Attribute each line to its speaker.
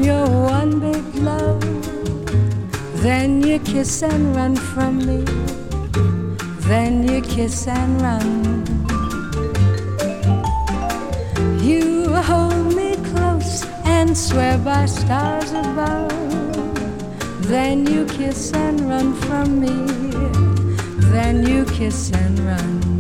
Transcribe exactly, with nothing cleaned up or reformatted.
Speaker 1: your one big love. Then you kiss and run from me. Then you kiss and run. You hold me close and swear by stars above. Then you kiss and run from me. Then you kiss and run.